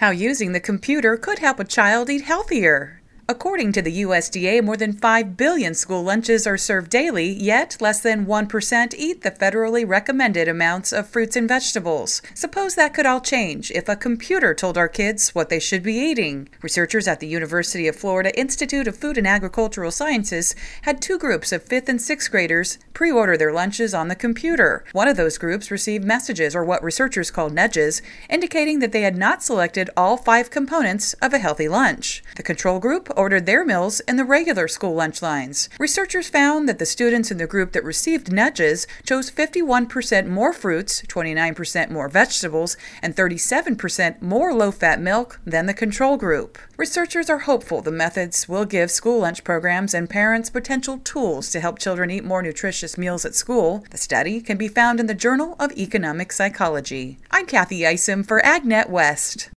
How using the computer could help a child eat healthier. According to the USDA, more than 5 billion school lunches are served daily, yet less than 1% eat the federally recommended amounts of fruits and vegetables. Suppose that could all change if a computer told our kids what they should be eating. Researchers at the University of Florida Institute of Food and Agricultural Sciences had two groups of 5th and 6th graders pre-order their lunches on the computer. One of those groups received messages, or what researchers call nudges, indicating that they had not selected all 5 components of a healthy lunch. The control group ordered their meals in the regular school lunch lines. Researchers found that the students in the group that received nudges chose 51% more fruits, 29% more vegetables, and 37% more low-fat milk than the control group. Researchers are hopeful the methods will give school lunch programs and parents potential tools to help children eat more nutritious meals at school. The study can be found in the Journal of Economic Psychology. I'm Kathy Isom for AgNet West.